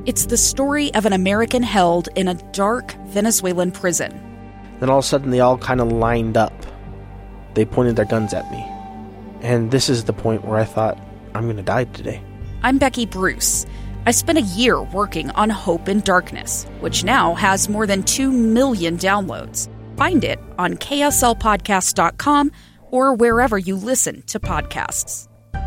It's the story of an American held in a dark Venezuelan prison. Then all of a sudden they all kind of lined up. They pointed their guns at me. And this is the point where I thought, I'm going to die today. I'm Becky Bruce. I spent a year working on Hope in Darkness, which now has more than 2 million downloads. Find it on kslpodcast.com or wherever you listen to podcasts.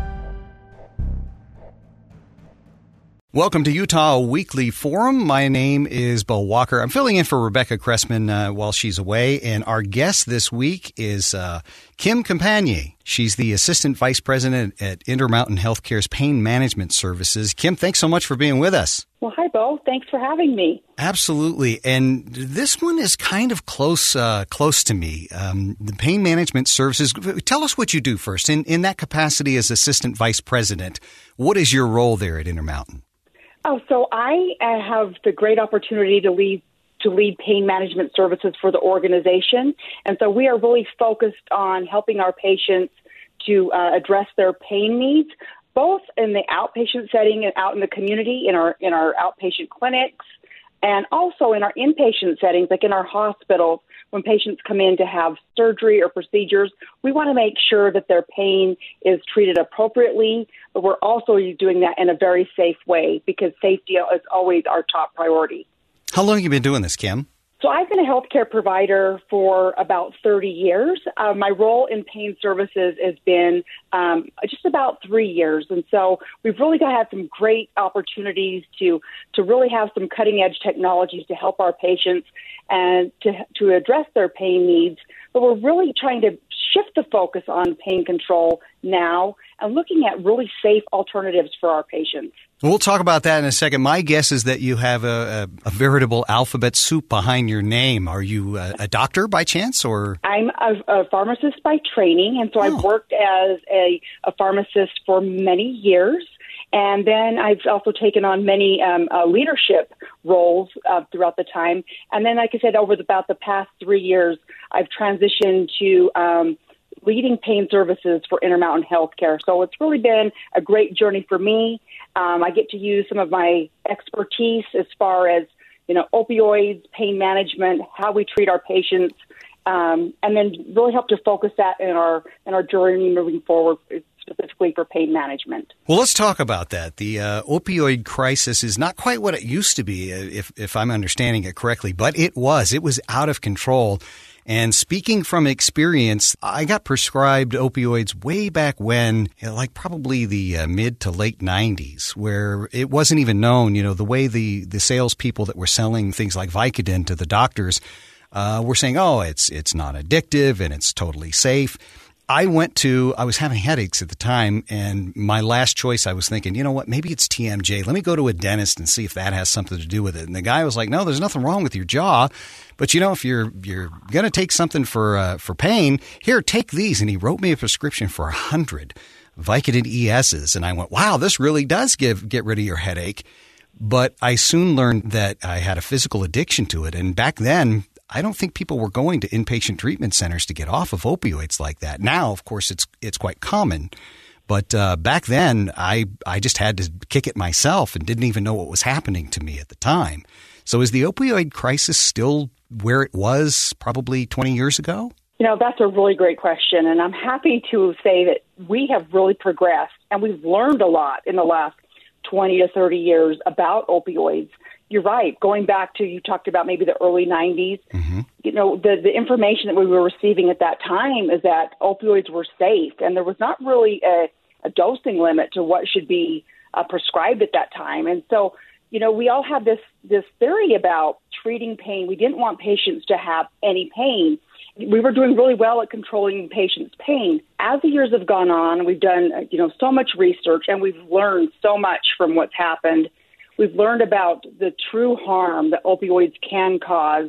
Welcome to Utah Weekly Forum. My name is Bo Walker. I'm filling in for Rebecca Cressman while she's away, and our guest this week is Kim Campagne. She's the Assistant Vice President at Intermountain Healthcare's Pain Management Services. Kim, thanks so much for being with us. Well, hi, Bo. Thanks for having me. Absolutely. And this one is kind of close to me. The Pain Management Services. Tell us what you do first. In that capacity as Assistant Vice President, what is your role there at Intermountain? Oh, so I have the great opportunity to lead pain management services for the organization. And so we are really focused on helping our patients to address their pain needs, both in the outpatient setting and out in the community, in our outpatient clinics, and also in our inpatient settings, like in our hospitals. When patients come in to have surgery or procedures, we want to make sure that their pain is treated appropriately, but we're also doing that in a very safe way because safety is always our top priority. How long have you been doing this, Kim? So I've been a healthcare provider for about 30 years. My role in pain services has been just about 3 years. And so we've really got to have some great opportunities to really have some cutting-edge technologies to help our patients and to address their pain needs. But we're really trying to shift the focus on pain control now and looking at really safe alternatives for our patients. We'll talk about that in a second. My guess is that you have a veritable alphabet soup behind your name. Are you a doctor by chance, or? I'm a pharmacist by training, and so I've worked as a pharmacist for many years. And then I've also taken on many leadership roles throughout the time. And then, like I said, over about the past 3 years, I've transitioned to leading pain services for Intermountain Healthcare. So it's really been a great journey for me. I get to use some of my expertise as far as, opioids, pain management, how we treat our patients, and then really help to focus that in our journey moving forward, specifically for pain management. Well, let's talk about that. The opioid crisis is not quite what it used to be, if I'm understanding it correctly, but it was out of control. And speaking from experience, I got prescribed opioids way back when, like probably the mid to late 90s, where it wasn't even known, the way the salespeople that were selling things like Vicodin to the doctors were saying, oh, it's not addictive and it's totally safe. I was having headaches at the time, and my last choice, I was thinking, you know what, maybe it's TMJ. Let me go to a dentist and see if that has something to do with it. And the guy was like, no, there's nothing wrong with your jaw. But, if you're going to take something for pain, here, take these. And he wrote me a prescription for 100 Vicodin ESs. And I went, wow, this really does get rid of your headache. But I soon learned that I had a physical addiction to it. And back then, I don't think people were going to inpatient treatment centers to get off of opioids like that. Now, of course, it's quite common. But back then, I just had to kick it myself and didn't even know what was happening to me at the time. So is the opioid crisis still where it was probably 20 years ago? That's a really great question. And I'm happy to say that we have really progressed and we've learned a lot in the last 20 to 30 years about opioids. You're right. Going back to, you talked about maybe the early 90s, mm-hmm. The information that we were receiving at that time is that opioids were safe, and there was not really a dosing limit to what should be prescribed at that time. And so, we all have this theory about treating pain. We didn't want patients to have any pain. We were doing really well at controlling patients' pain. As the years have gone on, we've done, so much research, and we've learned so much from what's happened. We've learned about the true harm that opioids can cause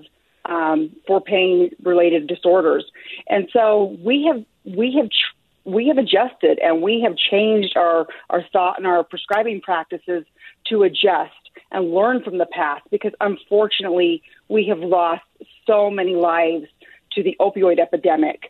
for pain-related disorders, and so we have adjusted and we have changed our thought and our prescribing practices to adjust and learn from the past, because unfortunately we have lost so many lives to the opioid epidemic.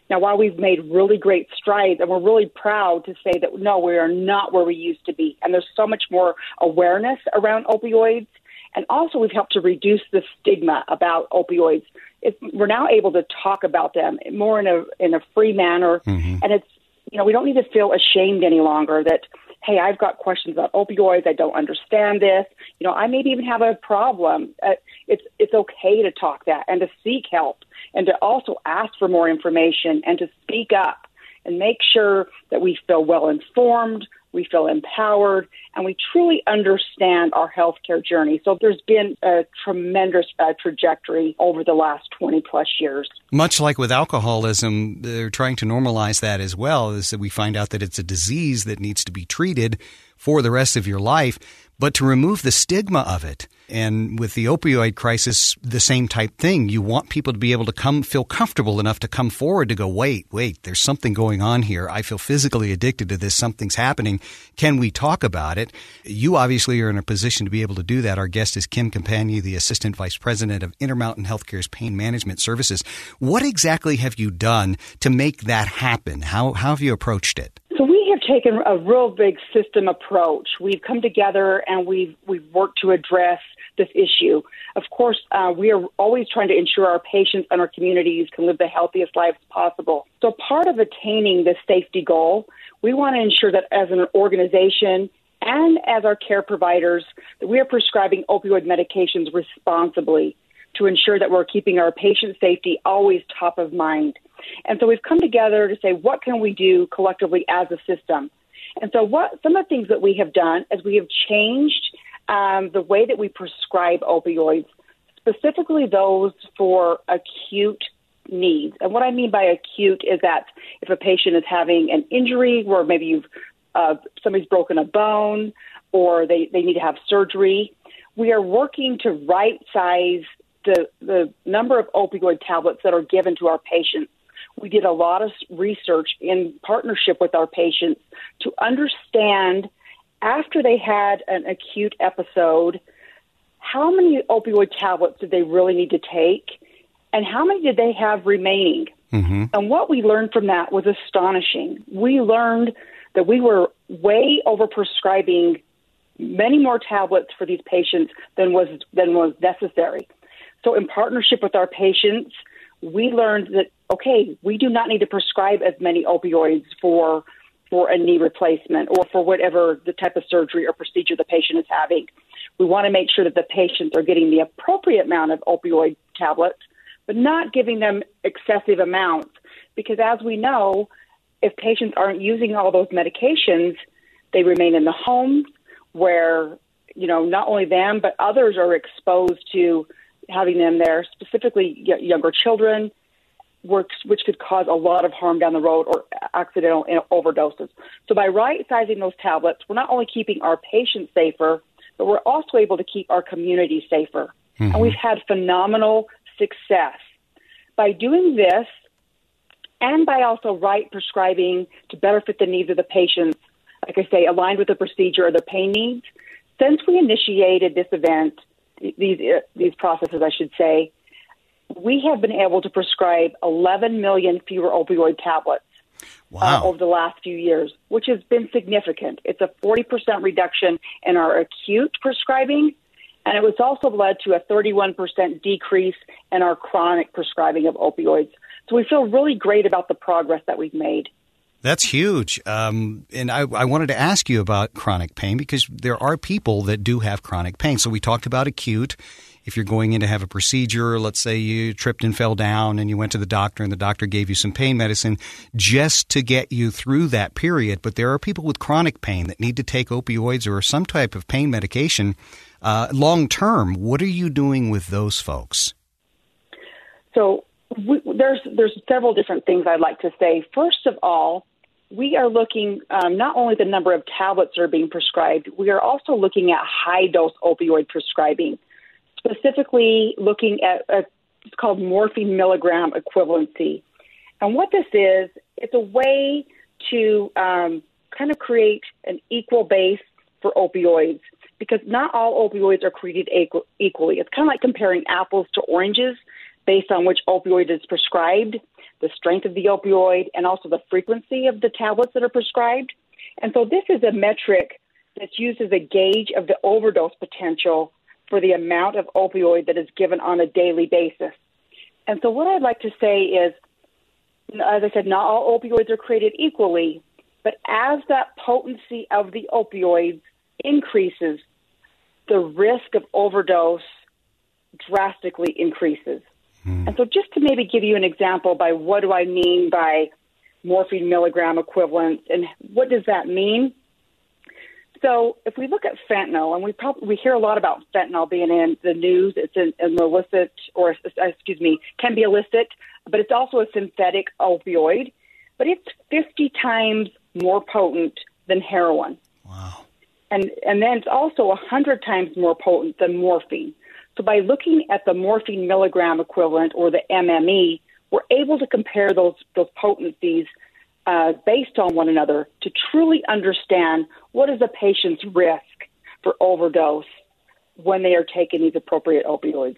Now, while we've made really great strides, and we're really proud to say that, no, we are not where we used to be, and there's so much more awareness around opioids, and also we've helped to reduce the stigma about opioids. We're now able to talk about them more in a free manner, and it's, we don't need to feel ashamed any longer that, hey, I've got questions about opioids, I don't understand this, I maybe even have a problem. It's okay to talk that and to seek help and to also ask for more information and to speak up and make sure that we feel well informed, we feel empowered, and we truly understand our healthcare journey. So there's been a tremendous trajectory over the last 20 plus years. Much like with alcoholism, they're trying to normalize that as well, is that we find out that it's a disease that needs to be treated for the rest of your life, but to remove the stigma of it. And with the opioid crisis, the same type thing. You want people to be able to feel comfortable enough to come forward to go, wait, there's something going on here. I feel physically addicted to this. Something's happening. Can we talk about it? You obviously are in a position to be able to do that. Our guest is Kim Campagna, the Assistant Vice President of Intermountain Healthcare's Pain Management Services. What exactly have you done to make that happen? How have you approached it? So we have taken a real big system approach. We've come together and we've worked to address this issue. Of course, we are always trying to ensure our patients and our communities can live the healthiest lives possible. So part of attaining this safety goal, we want to ensure that as an organization and as our care providers, that we are prescribing opioid medications responsibly to ensure that we're keeping our patient safety always top of mind. And so we've come together to say, what can we do collectively as a system? And so some of the things that we have done is we have changed the way that we prescribe opioids, specifically those for acute needs. And what I mean by acute is that if a patient is having an injury where maybe somebody's broken a bone or they need to have surgery, we are working to right-size the number of opioid tablets that are given to our patients. We did a lot of research in partnership with our patients to understand, after they had an acute episode, how many opioid tablets did they really need to take, and how many did they have remaining? And what we learned from that was astonishing. We learned that we were way overprescribing many more tablets for these patients than was necessary. So in partnership with our patients, we learned that, okay, we do not need to prescribe as many opioids for a knee replacement or for whatever the type of surgery or procedure the patient is having. We want to make sure that the patients are getting the appropriate amount of opioid tablets, but not giving them excessive amounts. Because as we know, if patients aren't using all those medications, they remain in the home where, not only them, but others are exposed to having them there, specifically younger children, which could cause a lot of harm down the road or accidental overdoses. So by right-sizing those tablets, we're not only keeping our patients safer, but we're also able to keep our community safer. And we've had phenomenal success. By doing this, and by also right prescribing to better fit the needs of the patients, like I say, aligned with the procedure or the pain needs, since we initiated this event, these processes, I should say, we have been able to prescribe 11 million fewer opioid tablets over the last few years, which has been significant. It's a 40% reduction in our acute prescribing, and it was also led to a 31% decrease in our chronic prescribing of opioids. So we feel really great about the progress that we've made. That's huge. And I wanted to ask you about chronic pain because there are people that do have chronic pain. So we talked about acute. If you're going in to have a procedure, let's say you tripped and fell down and you went to the doctor and the doctor gave you some pain medicine just to get you through that period. But there are people with chronic pain that need to take opioids or some type of pain medication long term. What are you doing with those folks? So there's several different things I'd like to say. First of all, we are looking not only the number of tablets that are being prescribed, we are also looking at high-dose opioid prescribing, specifically looking at it's called morphine milligram equivalency. And what this is, it's a way to kind of create an equal base for opioids, because not all opioids are created equally. It's kind of like comparing apples to oranges. based on which opioid is prescribed, the strength of the opioid, and also the frequency of the tablets that are prescribed. And so this is a metric that's used as a gauge of the overdose potential for the amount of opioid that is given on a daily basis. And so what I'd like to say is, as I said, not all opioids are created equally, but as that potency of the opioids increases, the risk of overdose drastically increases. And so just to maybe give you an example by what do I mean by morphine milligram equivalents and what does that mean? So if we look at fentanyl, and we hear a lot about fentanyl being in the news, it's an illicit, or can be illicit, but it's also a synthetic opioid, but it's 50 times more potent than heroin. Wow. And then it's also 100 times more potent than morphine. So by looking at the morphine milligram equivalent, or the MME, we're able to compare those potencies based on one another to truly understand what is a patient's risk for overdose when they are taking these appropriate opioids.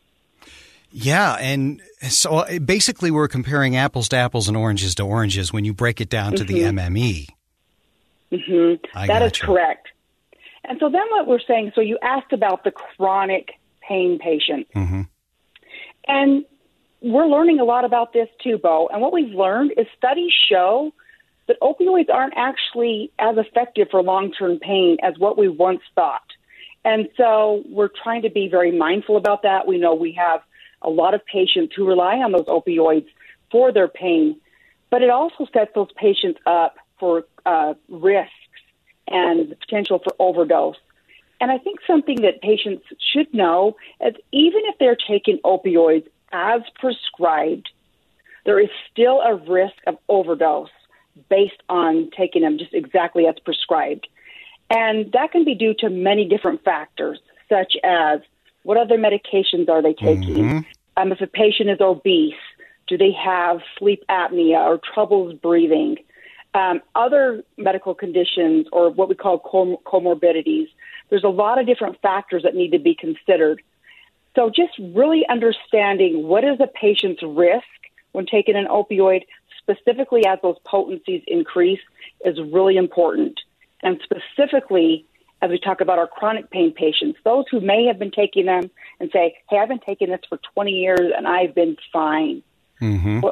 Yeah, and so basically we're comparing apples to apples and oranges to oranges when you break it down to the MME. Mm-hmm. That is correct. And so then what we're saying, so you asked about the chronic pain patient. Mm-hmm. And we're learning a lot about this too, Bo. And what we've learned is studies show that opioids aren't actually as effective for long-term pain as what we once thought. And so we're trying to be very mindful about that. We know we have a lot of patients who rely on those opioids for their pain, but it also sets those patients up for risks and the potential for overdose. And I think something that patients should know is even if they're taking opioids as prescribed, there is still a risk of overdose based on taking them just exactly as prescribed. And that can be due to many different factors, such as what other medications are they taking? If a patient is obese, do they have sleep apnea or troubles breathing? Other medical conditions, or what we call comorbidities. There's a lot of different factors that need to be considered. So just really understanding what is a patient's risk when taking an opioid, specifically as those potencies increase, is really important. And specifically, as we talk about our chronic pain patients, those who may have been taking them and say, hey, I've been taking this for 20 years and I've been fine. Well,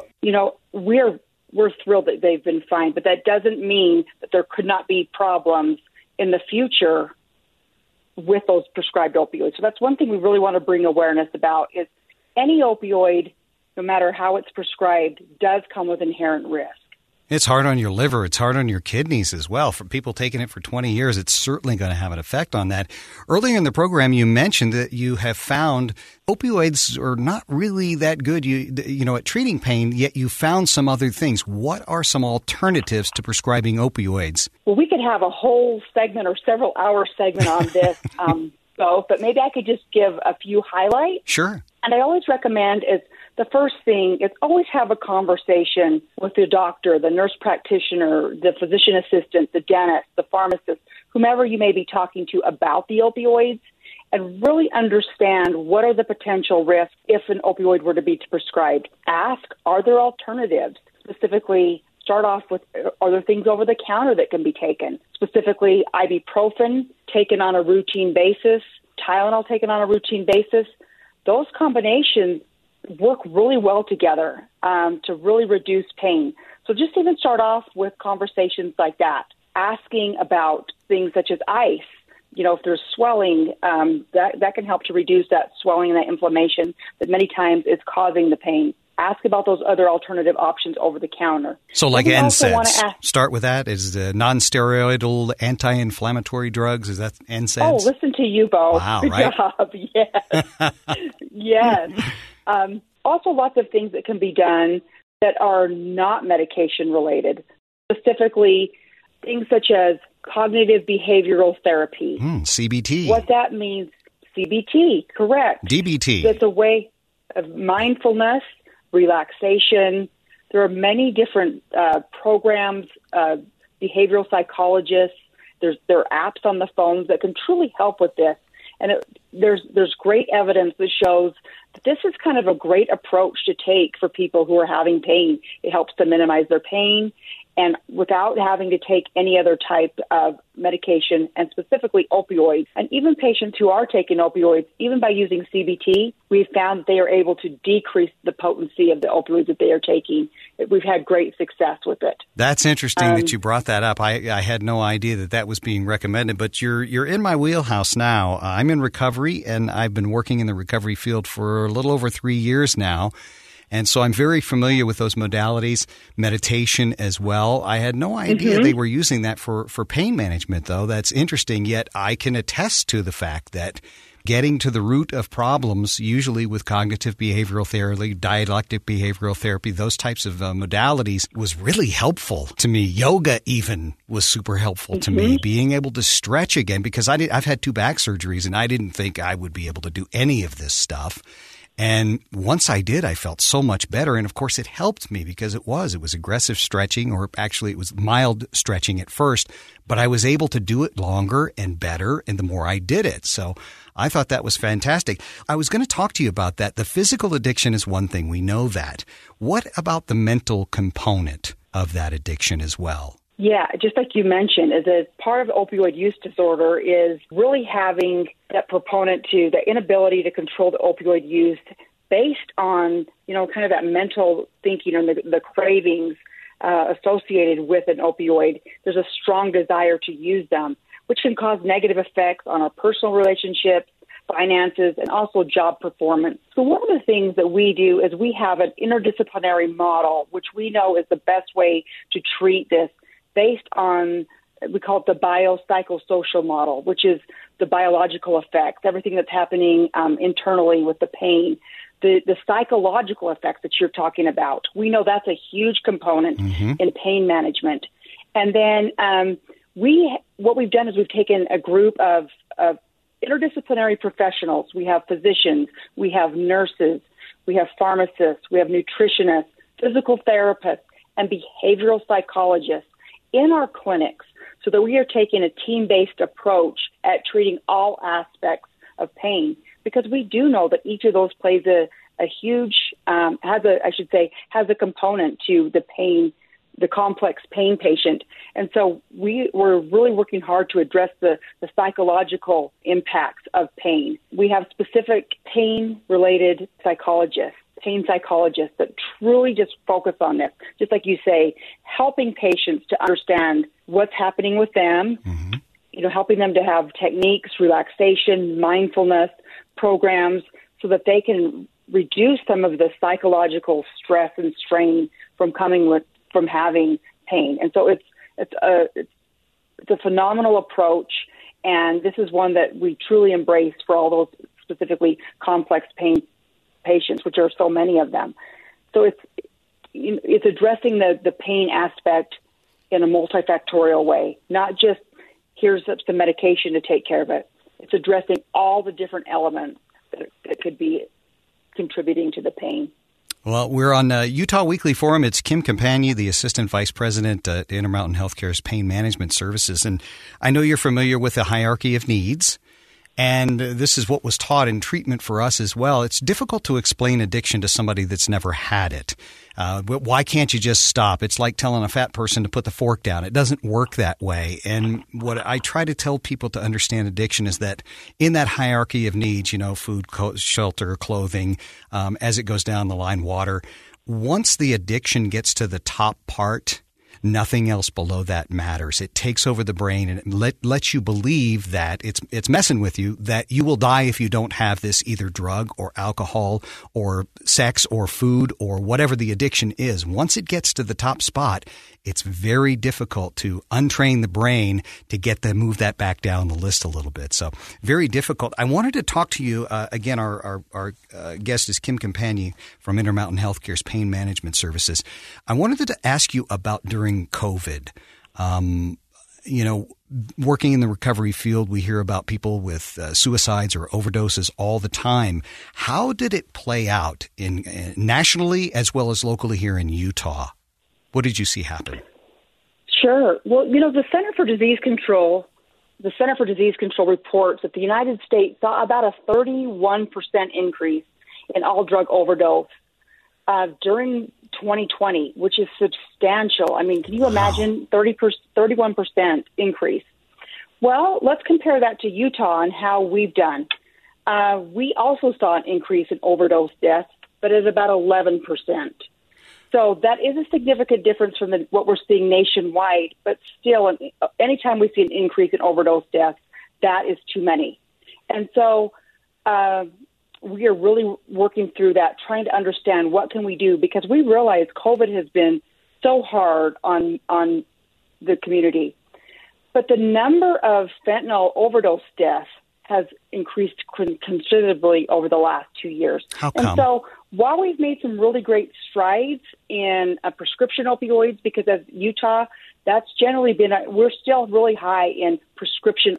we're thrilled that they've been fine, but that doesn't mean that there could not be problems in the future with those prescribed opioids. So that's one thing we really want to bring awareness about is any opioid, no matter how it's prescribed, does come with inherent risk. It's hard on your liver. It's hard on your kidneys as well. For people taking it for 20 years, it's certainly going to have an effect on that. Earlier in the program, you mentioned that you have found opioids are not really that good, at treating pain, yet you found some other things. What are some alternatives to prescribing opioids? Well, we could have a whole segment or several-hour segment on this, but maybe I could just give a few highlights. Sure. And I always recommend is the first thing is always have a conversation with the doctor, the nurse practitioner, the physician assistant, the dentist, the pharmacist, whomever you may be talking to about the opioids, and really understand what are the potential risks if an opioid were to be prescribed. Ask, are there alternatives? Specifically, start off with, are there things over the counter that can be taken? Specifically, ibuprofen taken on a routine basis, Tylenol taken on a routine basis. Those combinations work really well together to really reduce pain. So just even start off with conversations like that, asking about things such as ice. If there's swelling, that can help to reduce that swelling and that inflammation that many times is causing the pain. Ask about those other alternative options over the counter. So like NSAIDs, start with that. Is the non-steroidal anti-inflammatory drugs, is that NSAIDs? Oh, listen to you, Bo. Wow, Good right? job. Yes. Yes. Also lots of things that can be done that are not medication related, specifically things such as cognitive behavioral therapy. CBT. What that means, CBT, correct. DBT. It's a way of mindfulness, relaxation. There are many different programs, behavioral psychologists. There are apps on the phones that can truly help with this. And there's great evidence that shows This is kind of a great approach to take for people who are having pain. It helps to minimize their pain, and without having to take any other type of medication, and specifically opioids. And even patients who are taking opioids, even by using CBT, we've found that they are able to decrease the potency of the opioids that they are taking. We've had great success with it. That's interesting that you brought that up. I had no idea that was being recommended, but you're in my wheelhouse now. I'm in recovery, and I've been working in the recovery field for a little over 3 years now. And so I'm very familiar with those modalities, meditation as well. I had no idea they were using that for pain management, though. That's interesting, yet I can attest to the fact that getting to the root of problems, usually with cognitive behavioral therapy, dialectic behavioral therapy, those types of modalities, was really helpful to me. Yoga even was super helpful to me, being able to stretch again, because I've had 2 back surgeries, and I didn't think I would be able to do any of this stuff. And once I did, I felt so much better. And of course, it helped me because it was aggressive stretching, or actually it was mild stretching at first, but I was able to do it longer and better, and the more I did it. So I thought that was fantastic. I was going to talk to you about that. The physical addiction is one thing. We know that. What about the mental component of that addiction as well? Yeah, just like you mentioned, as a part of opioid use disorder is really having that proponent to the inability to control the opioid use based on, kind of that mental thinking and the cravings associated with an opioid. There's a strong desire to use them, which can cause negative effects on our personal relationships, finances, and also job performance. So one of the things that we do is we have an interdisciplinary model, which we know is the best way to treat this, based on, we call it the biopsychosocial model, which is the biological effects, everything that's happening internally with the pain, the psychological effects that you're talking about. We know that's a huge component in pain management. And then what we've done is we've taken a group of interdisciplinary professionals. We have physicians, we have nurses, we have pharmacists, we have nutritionists, physical therapists, and behavioral psychologists in our clinics, so that we are taking a team-based approach at treating all aspects of pain, because we do know that each of those plays a huge, has a component to the pain, the complex pain patient. And so we're really working hard to address the psychological impacts of pain. We have specific pain-related psychologists, pain psychologists that truly just focus on this, just like you say, helping patients to understand what's happening with them, helping them to have techniques, relaxation, mindfulness programs, so that they can reduce some of the psychological stress and strain from having pain. And so it's a phenomenal approach, and this is one that we truly embrace for all those specifically complex pain patients, which are so many of them. So it's addressing the pain aspect in a multifactorial way, not just here's some medication to take care of it. It's addressing all the different elements that could be contributing to the pain. Well, we're on Utah Weekly Forum. It's Kim Campagna, the Assistant Vice President at Intermountain Healthcare's Pain Management Services. And I know you're familiar with the hierarchy of needs. And this is what was taught in treatment for us as well. It's difficult to explain addiction to somebody that's never had it. Why can't you just stop? It's like telling a fat person to put the fork down. It doesn't work that way. And what I try to tell people to understand addiction is that in that hierarchy of needs, food, shelter, clothing, as it goes down the line, water, once the addiction gets to the top part, nothing else below that matters. It takes over the brain and it lets you believe that it's messing with you, that you will die if you don't have this either drug or alcohol or sex or food or whatever the addiction is. Once it gets to the top spot, it's very difficult to untrain the brain to move that back down the list a little bit. So very difficult. I wanted to talk to you again. Our guest is Kim Campagna from Intermountain Healthcare's Pain Management Services. I wanted to ask you about during COVID. Working in the recovery field, we hear about people with suicides or overdoses all the time. How did it play out nationally as well as locally here in Utah? What did you see happen? Sure. Well, the Center for Disease Control reports that the United States saw about a 31% increase in all drug overdose during 2020, which is substantial. I mean, can you imagine 31% increase? Well, let's compare that to Utah and how we've done. We also saw an increase in overdose deaths, but at about 11%. So that is a significant difference from what we're seeing nationwide. But still, anytime we see an increase in overdose deaths, that is too many. And so we are really working through that, trying to understand what can we do, because we realize COVID has been so hard on the community. But the number of fentanyl overdose deaths has increased considerably over the last 2 years. How come? And so while we've made some really great strides in prescription opioids, because of Utah, that's generally been, we're still really high in prescription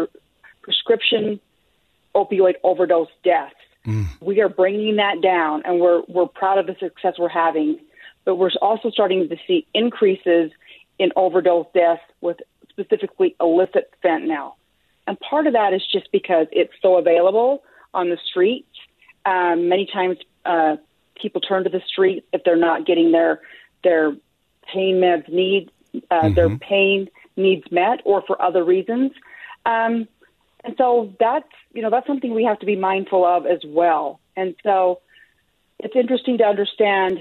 opioid overdose deaths. We are bringing that down, and we're proud of the success we're having. But we're also starting to see increases in overdose deaths with specifically illicit fentanyl. And part of that is just because it's so available on the streets. Many times people turn to the street if they're not getting their pain meds their pain needs met, or for other reasons. And so that's something we have to be mindful of as well. And so it's interesting to understand,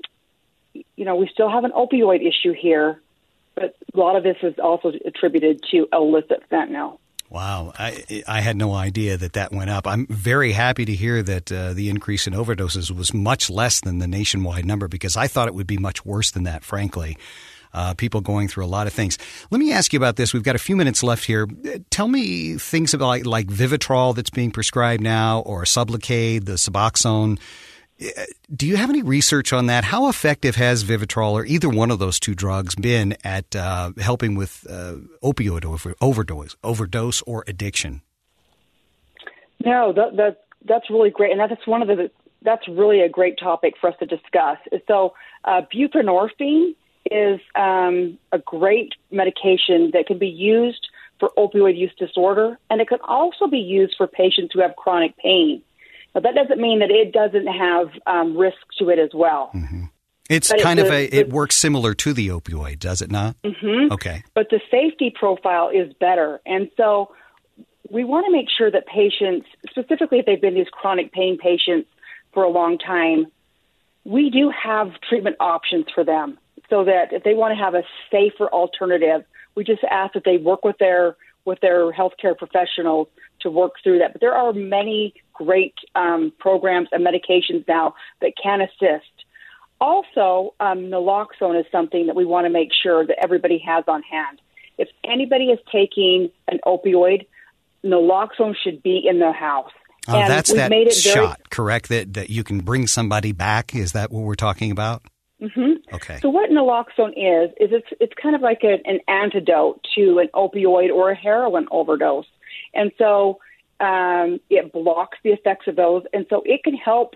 we still have an opioid issue here, but a lot of this is also attributed to illicit fentanyl. Wow. I had no idea that went up. I'm very happy to hear that the increase in overdoses was much less than the nationwide number, because I thought it would be much worse than that, frankly. People going through a lot of things. Let me ask you about this. We've got a few minutes left here. Tell me things about like Vivitrol that's being prescribed now, or Sublocade, the Suboxone. Do you have any research on that? How effective has Vivitrol or either one of those two drugs been at helping with opioid overdose or addiction? No, that's really great, and that's really a great topic for us to discuss. So, buprenorphine is a great medication that can be used for opioid use disorder, and it can also be used for patients who have chronic pain. But that doesn't mean that it doesn't have risk to it as well. Mm-hmm. It's kind of it works similar to the opioid, does it not? Mm-hmm. Okay. But the safety profile is better. And so we want to make sure that patients, specifically if they've been these chronic pain patients for a long time, we do have treatment options for them, so that if they want to have a safer alternative, we just ask that they work with their healthcare professionals to work through that. But there are many great programs and medications now that can assist. Also, naloxone is something that we want to make sure that everybody has on hand. If anybody is taking an opioid, naloxone should be in their house. And that's that shot, correct? That you can bring somebody back? Is that what we're talking about? Mm-hmm. Okay. So what naloxone is it's kind of like an antidote to an opioid or a heroin overdose. And so it blocks the effects of those, and so it can help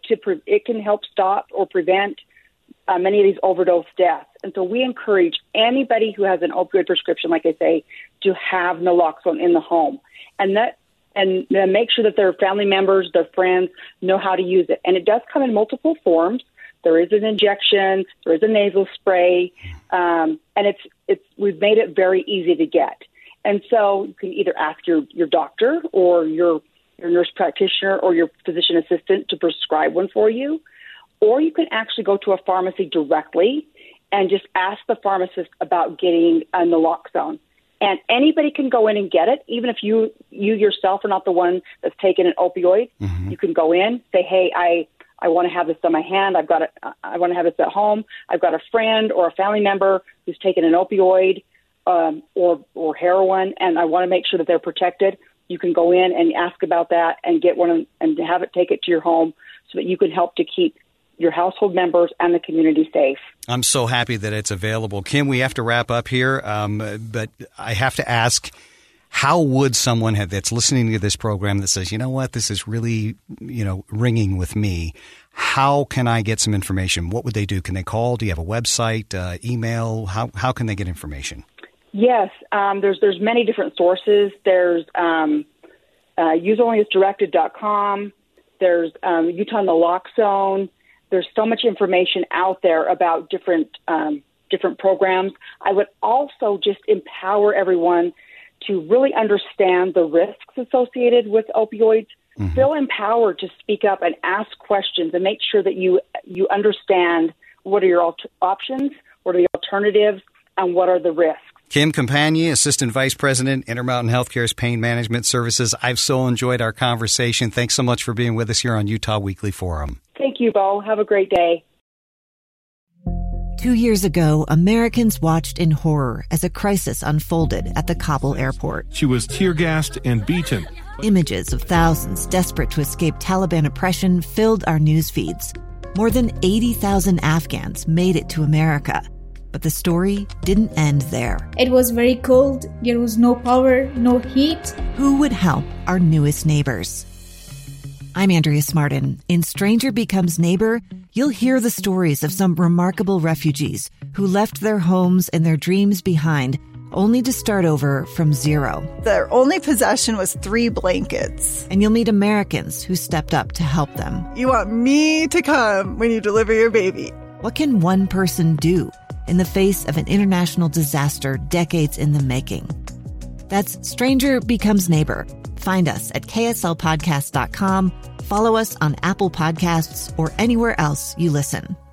stop or prevent many of these overdose deaths. And so we encourage anybody who has an opioid prescription, like I say, to have naloxone in the home, and then make sure that their family members, their friends know how to use it. And it does come in multiple forms. There is an injection, there is a nasal spray, and we've made it very easy to get. And so you can either ask your doctor or your nurse practitioner or your physician assistant to prescribe one for you, or you can actually go to a pharmacy directly and just ask the pharmacist about getting a naloxone. And anybody can go in and get it, even if you yourself are not the one that's taken an opioid. Mm-hmm. You can go in, say, hey, I want to have this on my hand. I want to have this at home. I've got a friend or a family member who's taken an opioid or heroin, and I want to make sure that they're protected. You can go in and ask about that and get one and have it take it to your home so that you can help to keep your household members and the community safe. I'm so happy that it's available. Kim, we have to wrap up here, but I have to ask, how would someone that's listening to this program that says, you know what, this is really, ringing with me, how can I get some information? What would they do? Can they call? Do you have a website, email? How can they get information? Yes, there's many different sources. There's useonlyisdirected.com. There's Utah Naloxone. There's so much information out there about different programs. I would also just empower everyone to really understand the risks associated with opioids. Mm-hmm. Feel empowered to speak up and ask questions and make sure that you understand what are your options, what are the alternatives, and what are the risks. Kim Campagna, Assistant Vice President, Intermountain Healthcare's Pain Management Services. I've so enjoyed our conversation. Thanks so much for being with us here on Utah Weekly Forum. Thank you, Bo. Have a great day. 2 years ago, Americans watched in horror as a crisis unfolded at the Kabul airport. She was tear-gassed and beaten. Images of thousands desperate to escape Taliban oppression filled our news feeds. More than 80,000 Afghans made it to America. But the story didn't end there. It was very cold. There was no power, no heat. Who would help our newest neighbors? I'm Andrea Smartin. In Stranger Becomes Neighbor, you'll hear the stories of some remarkable refugees who left their homes and their dreams behind, only to start over from zero. Their only possession was 3 blankets. And you'll meet Americans who stepped up to help them. You want me to come when you deliver your baby. What can one person do in the face of an international disaster decades in the making? That's Stranger Becomes Neighbor. Find us at kslpodcast.com. Follow us on Apple Podcasts or anywhere else you listen.